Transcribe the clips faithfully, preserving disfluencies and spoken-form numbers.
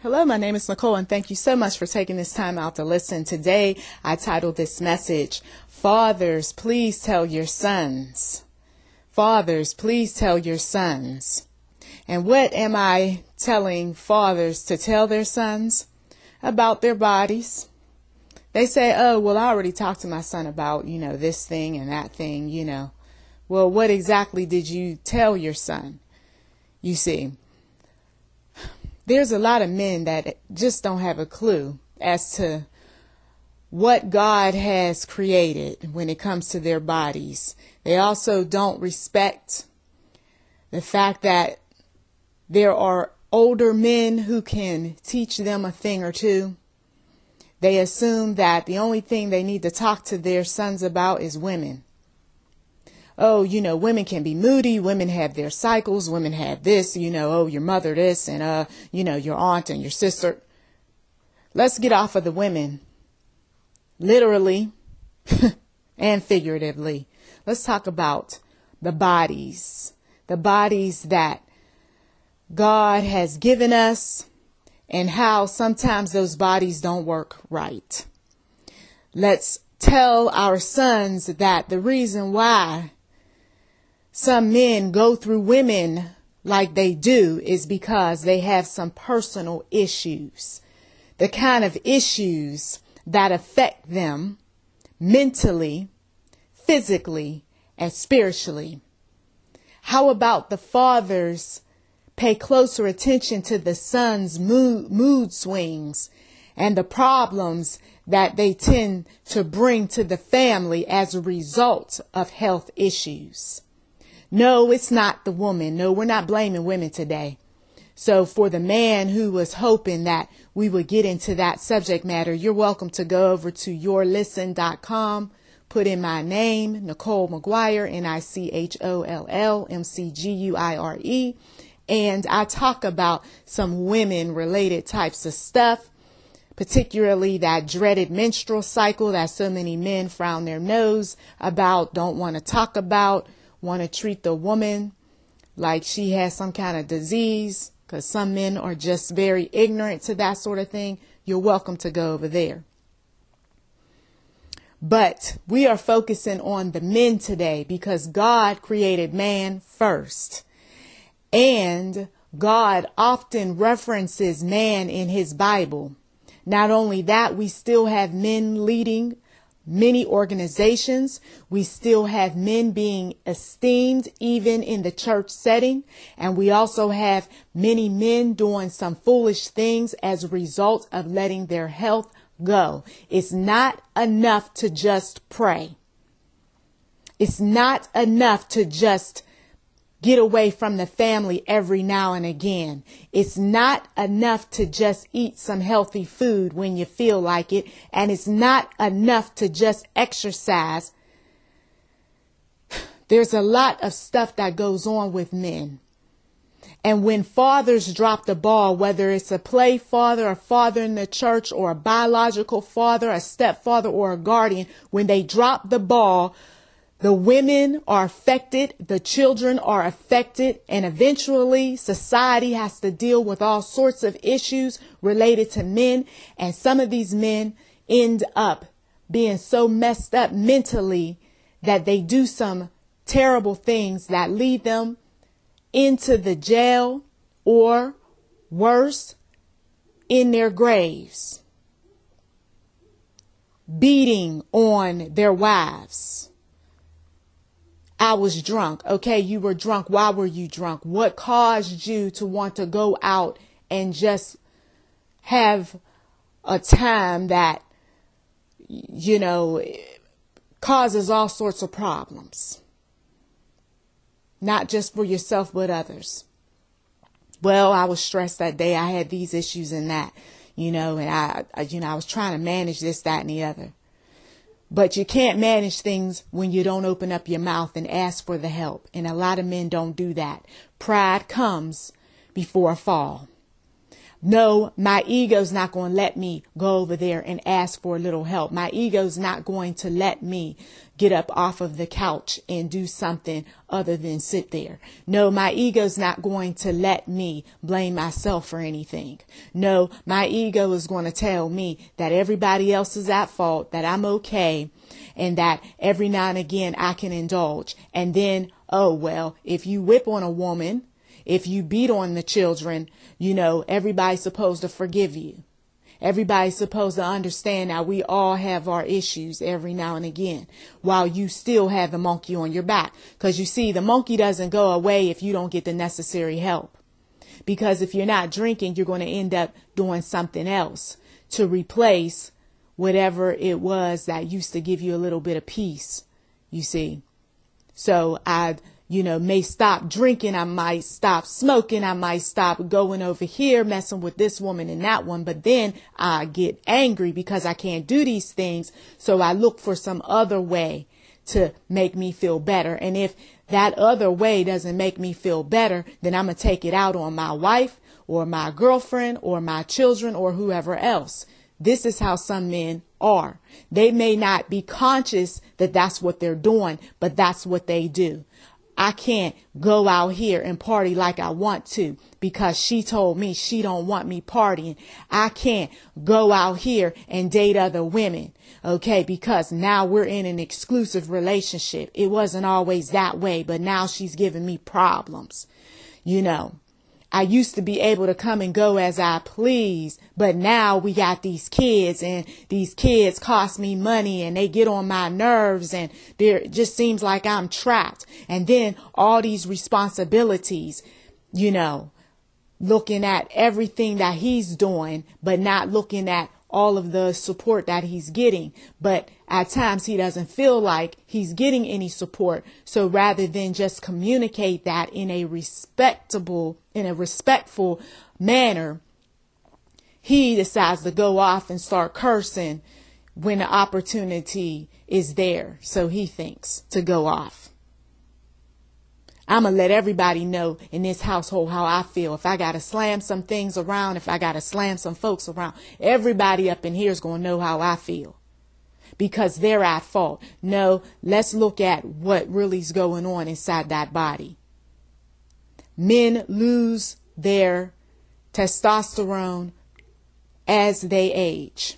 Hello, my name is Nicole, and thank you so much for taking this time out to listen. Today, I titled this message, Fathers, Please Tell Your Sons. Fathers, please tell your sons. And what am I telling fathers to tell their sons? About their bodies. They say, oh, well, I already talked to my son about, you know, this thing and that thing, you know. Well, what exactly did you tell your son? You see, there's a lot of men that just don't have a clue as to what God has created when it comes to their bodies. They also don't respect the fact that there are older men who can teach them a thing or two. They assume that the only thing they need to talk to their sons about is women. Oh, you know, women can be moody. Women have their cycles. Women have this, you know, oh, your mother this and, uh, you know, your aunt and your sister. Let's get off of the women, literally and figuratively. Let's talk about the bodies, the bodies that God has given us and how sometimes those bodies don't work right. Let's tell our sons that the reason why some men go through women like they do is because they have some personal issues, the kind of issues that affect them mentally, physically, and spiritually. How about the fathers pay closer attention to the sons' mood, mood swings and the problems that they tend to bring to the family as a result of health issues? No, it's not the woman. No, we're not blaming women today. So for the man who was hoping that we would get into that subject matter, you're welcome to go over to your listen dot com, put in my name, Nicole McGuire, N I C H O L L M C G U I R E. And I talk about some women related types of stuff, particularly that dreaded menstrual cycle that so many men frown their nose about, don't want to talk about, want to treat the woman like she has some kind of disease, because some men are just very ignorant to that sort of thing. You're welcome to go over there. But we are focusing on the men today because God created man first. And God often references man in his Bible. Not only that, we still have men leading many organizations. We still have men being esteemed even in the church setting. And we also have many men doing some foolish things as a result of letting their health go. It's not enough to just pray. It's not enough to just get away from the family every now and again. It's not enough to just eat some healthy food when you feel like it. And it's not enough to just exercise. There's a lot of stuff that goes on with men. And when fathers drop the ball, whether it's a play father, a father in the church, or a biological father, a stepfather, or a guardian, when they drop the ball, the women are affected, the children are affected, and eventually society has to deal with all sorts of issues related to men. And some of these men end up being so messed up mentally that they do some terrible things that lead them into the jail or worse, in their graves, beating on their wives. I was drunk. Okay, you were drunk. Why were you drunk? What caused you to want to go out and just have a time that, you know, causes all sorts of problems? Not just for yourself, but others. Well, I was stressed that day. I had these issues and that, you know, and I, I you know, I was trying to manage this, that, and the other. But you can't manage things when you don't open up your mouth and ask for the help. And a lot of men don't do that. Pride comes before a fall. No, my ego's not going to let me go over there and ask for a little help. My ego's not going to let me get up off of the couch and do something other than sit there. No, my ego's not going to let me blame myself for anything. No, my ego is going to tell me that everybody else is at fault, that I'm okay, and that every now and again I can indulge. And then, oh, well, if you whip on a woman, if you beat on the children, you know, everybody's supposed to forgive you. Everybody's supposed to understand that we all have our issues every now and again, while you still have the monkey on your back. Because you see, the monkey doesn't go away if you don't get the necessary help. Because if you're not drinking, you're going to end up doing something else to replace whatever it was that used to give you a little bit of peace, you see. So I, you know, may stop drinking. I might stop smoking. I might stop going over here, messing with this woman and that one. But then I get angry because I can't do these things. So I look for some other way to make me feel better. And if that other way doesn't make me feel better, then I'm going to take it out on my wife or my girlfriend or my children or whoever else. This is how some men are. They may not be conscious that that's what they're doing, but that's what they do. I can't go out here and party like I want to because she told me she don't want me partying. I can't go out here and date other women, okay, because now we're in an exclusive relationship. It wasn't always that way, but now she's giving me problems. You know, I used to be able to come and go as I please, but now we got these kids, and these kids cost me money, and they get on my nerves, and it just seems like I'm trapped. And then all these responsibilities, you know, looking at everything that he's doing, but not looking at all of the support that he's getting. But at times he doesn't feel like he's getting any support. So rather than just communicate that in a respectable, in a respectful manner, he decides to go off and start cursing when the opportunity is there. So he thinks to go off. I'm going to let everybody know in this household how I feel. If I got to slam some things around, if I got to slam some folks around, everybody up in here is going to know how I feel because they're at fault. No, let's look at what really is going on inside that body. Men lose their testosterone as they age.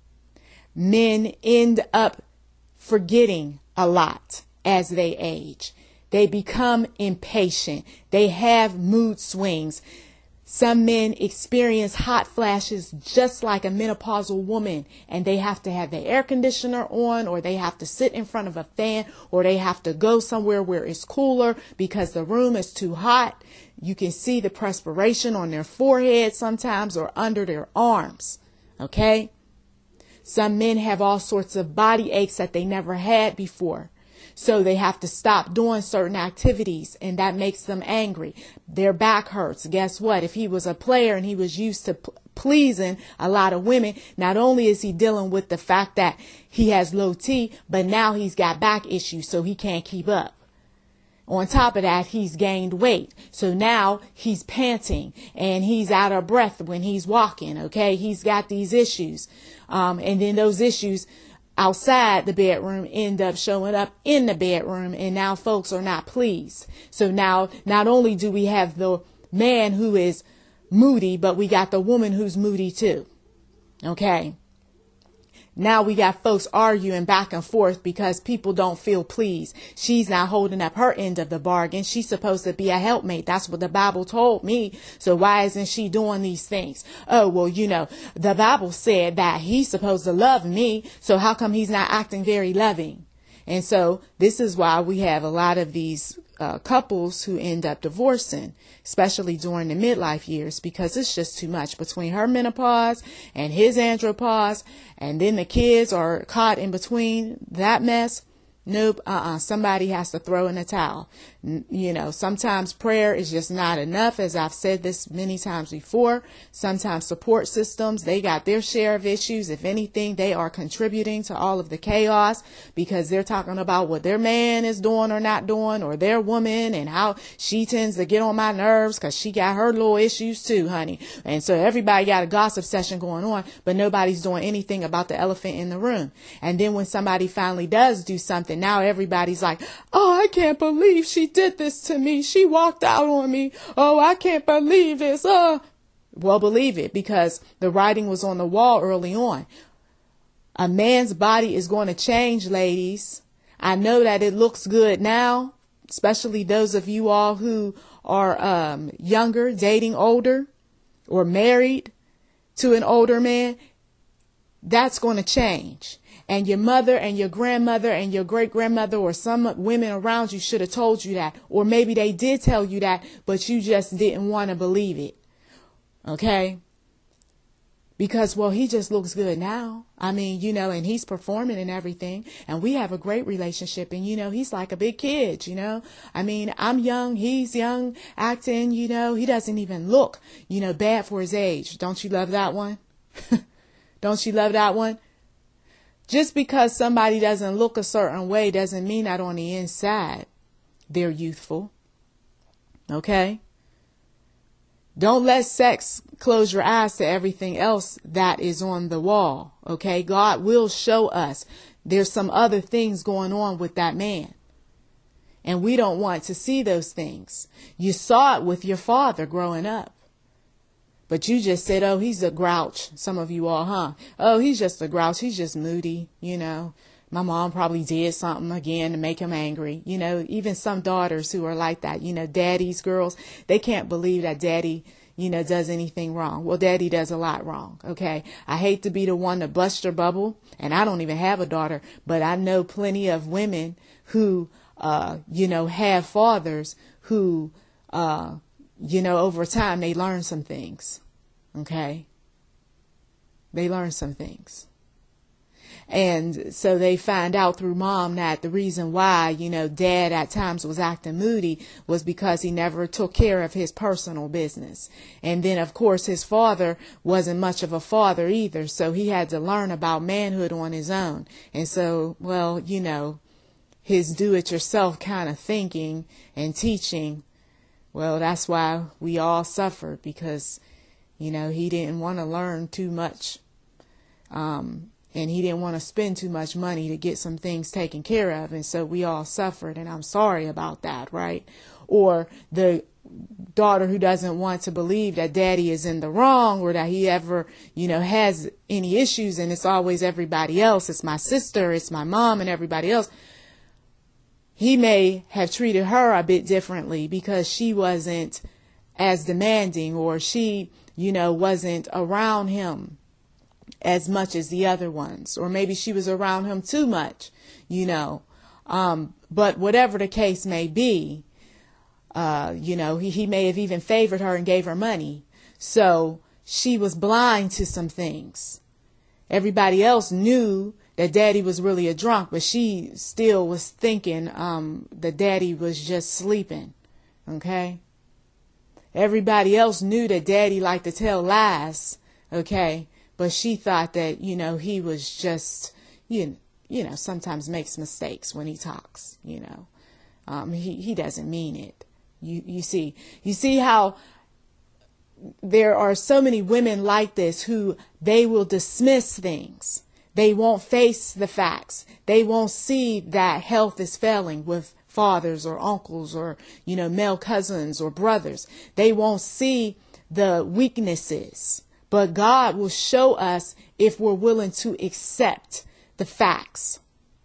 Men end up forgetting a lot as they age. They become impatient. They have mood swings. Some men experience hot flashes just like a menopausal woman, and they have to have the air conditioner on, or they have to sit in front of a fan, or they have to go somewhere where it's cooler because the room is too hot. You can see the perspiration on their forehead sometimes or under their arms. Okay? Some men have all sorts of body aches that they never had before. So they have to stop doing certain activities, and that makes them angry. Their back hurts. Guess what? If he was a player and he was used to p- pleasing a lot of women, not only is he dealing with the fact that he has low T, but now he's got back issues, so he can't keep up. On top of that, he's gained weight. So now he's panting and he's out of breath when he's walking. Okay. He's got these issues. Um, and then those issues outside the bedroom end up showing up in the bedroom, and now folks are not pleased. So now not only do we have the man who is moody, but we got the woman who's moody too. Okay. Now we got folks arguing back and forth because people don't feel pleased. She's not holding up her end of the bargain. She's supposed to be a helpmate. That's what the Bible told me. So why isn't she doing these things? Oh, well, you know, the Bible said that he's supposed to love me. So how come he's not acting very loving? And so this is why we have a lot of these uh, couples who end up divorcing, especially during the midlife years, because it's just too much between her menopause and his andropause. And then the kids are caught in between that mess. Nope. Uh-uh. Somebody has to throw in a towel. N- you know, sometimes prayer is just not enough. As I've said this many times before, sometimes support systems, they got their share of issues. If anything, they are contributing to all of the chaos because they're talking about what their man is doing or not doing, or their woman and how she tends to get on my nerves because she got her little issues too, honey. And so everybody got a gossip session going on, but nobody's doing anything about the elephant in the room. And then when somebody finally does do something, now everybody's like, oh, I can't believe she did this to me. She walked out on me. Oh, I can't believe this. Oh, well, believe it, because the writing was on the wall early on. A man's body is going to change, ladies. I know that it looks good now, especially those of you all who are um, younger, dating older, or married to an older man. That's going to change. And your mother and your grandmother and your great grandmother or some women around you should have told you that. Or maybe they did tell you that, but you just didn't want to believe it. Okay? Because, well, he just looks good now. I mean, you know, and he's performing and everything. And we have a great relationship. And, you know, he's like a big kid, you know. I mean, I'm young. He's young, acting, you know. He doesn't even look, you know, bad for his age. Don't you love that one? Don't you love that one? Just because somebody doesn't look a certain way doesn't mean that on the inside they're youthful. Okay? Don't let sex close your eyes to everything else that is on the wall. Okay? God will show us there's some other things going on with that man. And we don't want to see those things. You saw it with your father growing up. But you just said, oh, he's a grouch. Some of you all, huh? Oh, he's just a grouch. He's just moody. You know, my mom probably did something again to make him angry. You know, even some daughters who are like that, you know, daddy's girls, they can't believe that daddy, you know, does anything wrong. Well, daddy does a lot wrong. Okay. I hate to be the one to bust your bubble. And I don't even have a daughter, but I know plenty of women who, uh, you know, have fathers who, uh, you know, over time, they learn some things. Okay. They learn some things. And so they find out through mom that the reason why, you know, dad at times was acting moody was because he never took care of his personal business. And then, of course, his father wasn't much of a father either. So he had to learn about manhood on his own. And so, well, you know, his do-it-yourself kind of thinking and teaching, well, that's why we all suffered, because, you know, he didn't want to learn too much. Um, and he didn't want to spend too much money to get some things taken care of. And so we all suffered. And I'm sorry about that, right? Or the daughter who doesn't want to believe that daddy is in the wrong, or that he ever, you know, has any issues. And it's always everybody else. It's my sister, it's my mom, and everybody else. He may have treated her a bit differently because she wasn't as demanding, or she, you know, wasn't around him as much as the other ones. Or maybe she was around him too much, you know. Um, but whatever the case may be, uh, you know, he, he may have even favored her and gave her money. So she was blind to some things. Everybody else knew that daddy was really a drunk, but she still was thinking um, that daddy was just sleeping. Okay. Everybody else knew that daddy liked to tell lies. Okay. But she thought that, you know, he was just, you, you know, sometimes makes mistakes when he talks, you know. Um, he, he doesn't mean it. You, you see, you see how there are so many women like this who they will dismiss things. They won't face the facts. They won't see that health is failing with fathers or uncles or, you know, male cousins or brothers. They won't see the weaknesses. But God will show us if we're willing to accept the facts.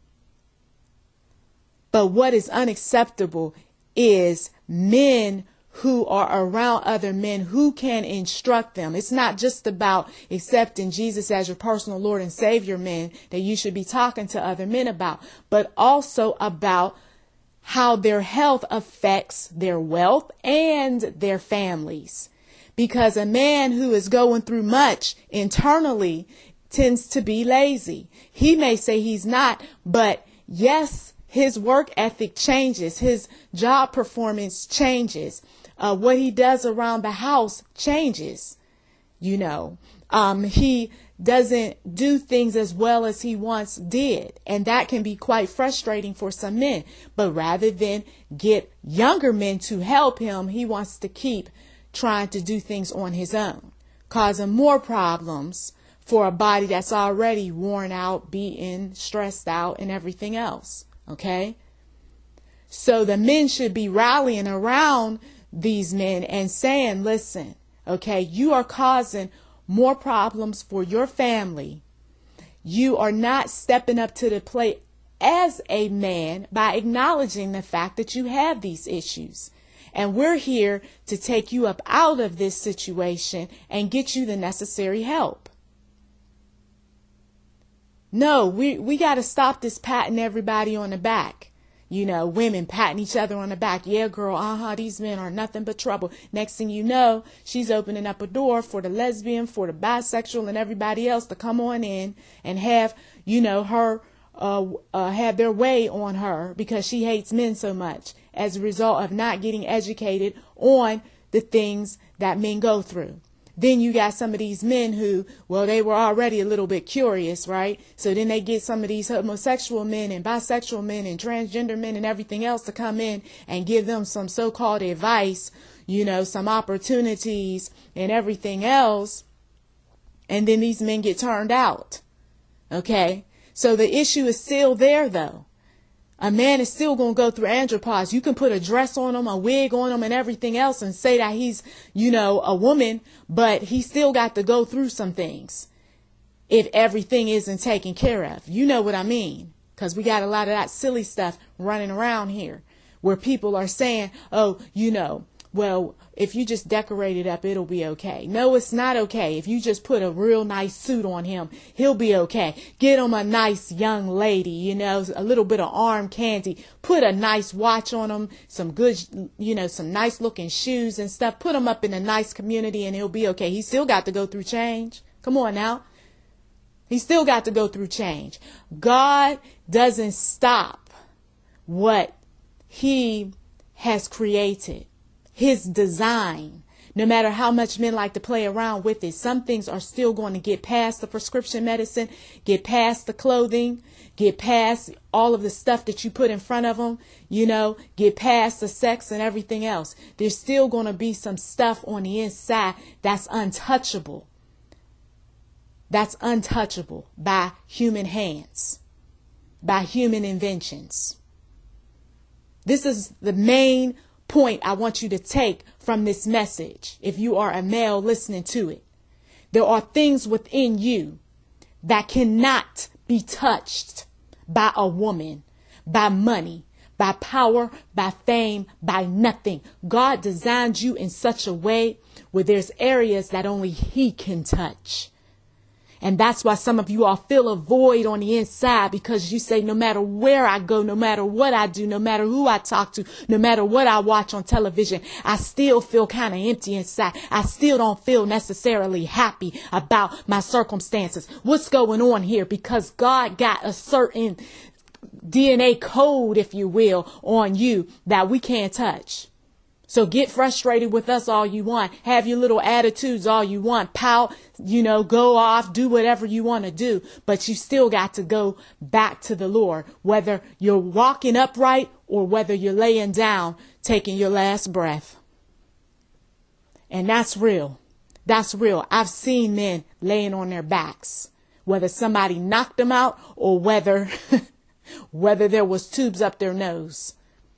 But what is unacceptable is men who are around other men who can instruct them. It's not just about accepting Jesus as your personal Lord and Savior, men, that you should be talking to other men about, but also about how their health affects their wealth and their families. Because a man who is going through much internally tends to be lazy. He may say he's not, but yes, his work ethic changes. His job performance changes. Uh, what he does around the house changes. You know, um, he doesn't do things as well as he once did. And that can be quite frustrating for some men. But rather than get younger men to help him, he wants to keep trying to do things on his own, causing more problems for a body that's already worn out, beaten, stressed out, and everything else. Okay? So the men should be rallying around these men and saying, listen, okay, you are causing more problems for your family. You are not stepping up to the plate as a man by acknowledging the fact that you have these issues. And we're here to take you up out of this situation and get you the necessary help. No, we, we got to stop this patting everybody on the back. You know, women patting each other on the back. Yeah, girl, uh-huh, these men are nothing but trouble. Next thing you know, she's opening up a door for the lesbian, for the bisexual, and everybody else to come on in and have, you know, her, uh, uh, have their way on her because she hates men so much as a result of not getting educated on the things that men go through. Then you got some of these men who, well, they were already a little bit curious, right? So then they get some of these homosexual men and bisexual men and transgender men and everything else to come in and give them some so-called advice, you know, some opportunities and everything else. And then these men get turned out. Okay. So the issue is still there, though. A man is still going to go through andropause. You can put a dress on him, a wig on him and everything else and say that he's, you know, a woman, but he still got to go through some things if everything isn't taken care of. You know what I mean? Because we got a lot of that silly stuff running around here where people are saying, oh, you know, well, if you just decorate it up, it'll be okay. No, it's not okay. If you just put a real nice suit on him, he'll be okay. Get him a nice young lady, you know, a little bit of arm candy. Put a nice watch on him, some good, you know, some nice looking shoes and stuff. Put him up in a nice community and he'll be okay. He still got to go through change. Come on now. He still got to go through change. God doesn't stop what he has created. His design, no matter how much men like to play around with it, some things are still going to get past the prescription medicine, get past the clothing, get past all of the stuff that you put in front of them, you know, get past the sex and everything else. There's still going to be some stuff on the inside that's untouchable. That's untouchable by human hands, by human inventions. This is the main point I want you to take from this message. If you are a male listening to it, there are things within you that cannot be touched by a woman, by money, by power, by fame, by nothing. God designed you in such a way where there's areas that only he can touch. And that's why some of you all feel a void on the inside, because you say, no matter where I go, no matter what I do, no matter who I talk to, no matter what I watch on television, I still feel kind of empty inside. I still don't feel necessarily happy about my circumstances. What's going on here? Because God got a certain D N A code, if you will, on you that we can't touch. So get frustrated with us all you want. Have your little attitudes all you want. Pout, you know, go off, do whatever you want to do. But you still got to go back to the Lord, whether you're walking upright or whether you're laying down, taking your last breath. And that's real. That's real. I've seen men laying on their backs, whether somebody knocked them out or whether, whether there was tubes up their nose.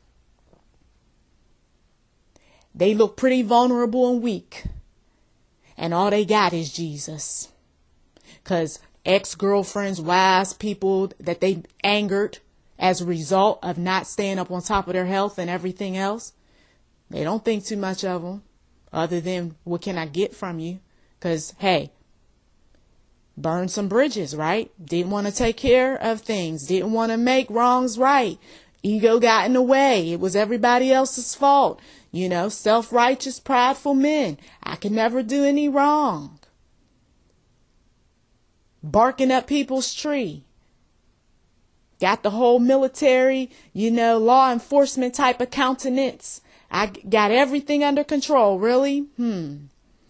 They look pretty vulnerable and weak. And all they got is Jesus. Because ex-girlfriends, wives, people that they angered as a result of not staying up on top of their health and everything else, they don't think too much of them other than what can I get from you? Because, hey, burn some bridges, right? Didn't want to take care of things. Didn't want to make wrongs right. Ego got in the way. It was everybody else's fault. You know, self-righteous, prideful men. I can never do any wrong. Barking up people's tree. got the whole military, you know, law enforcement type of countenance. I got everything under control. Really? Hmm.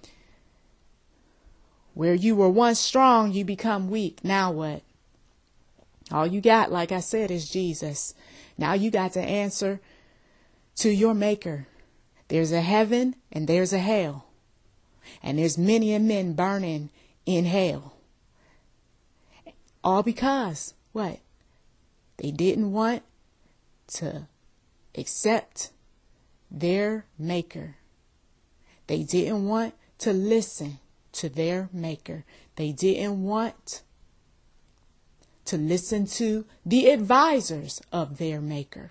Where you were once strong, you become weak. Now what? All you got, like I said, is Jesus. Now you got to answer to your maker. There's a heaven and there's a hell. And there's many a men burning in hell. All because, what? They didn't want to accept their maker. They didn't want to listen to their maker. They didn't want to listen to the advisors of their maker,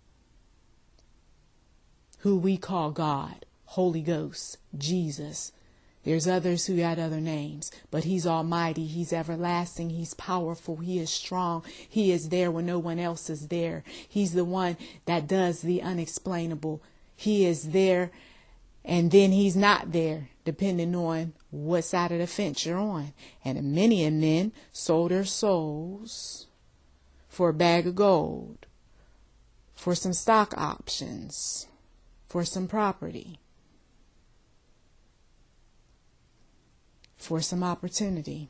who we call God, Holy Ghost, Jesus. There's others who got other names, but he's almighty. He's everlasting. He's powerful. He is strong. He is there when no one else is there. He's the one that does the unexplainable. He is there, and then he's not there, depending on what side of the fence you're on. And many men sold their souls for a bag of gold, for some stock options, for some property, for some opportunity.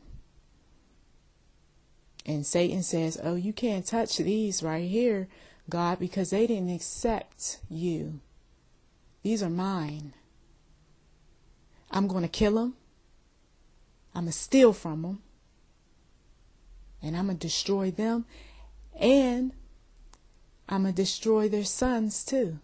And Satan says, oh, you can't touch these right here, God, because they didn't accept you. These are mine. I'm going to kill them. I'm going to steal from them. And I'm going to destroy them. And I'm going to destroy their sons too.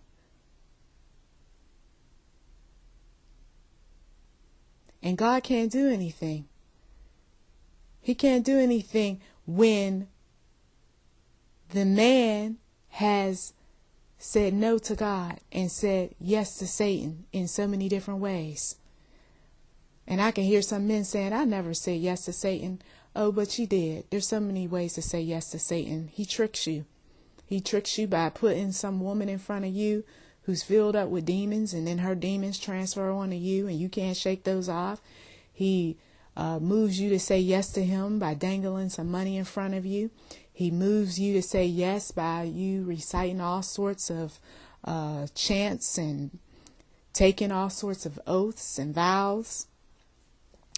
And God can't do anything. He can't do anything when the man has said no to God and said yes to Satan in so many different ways. And I can hear some men saying, I never said yes to Satan. Oh, but you did. There's so many ways to say yes to Satan. He tricks you. He tricks you by putting some woman in front of you who's filled up with demons, and then her demons transfer onto you and you can't shake those off. He uh, moves you to say yes to him by dangling some money in front of you. He moves you to say yes by you reciting all sorts of uh, chants and taking all sorts of oaths and vows.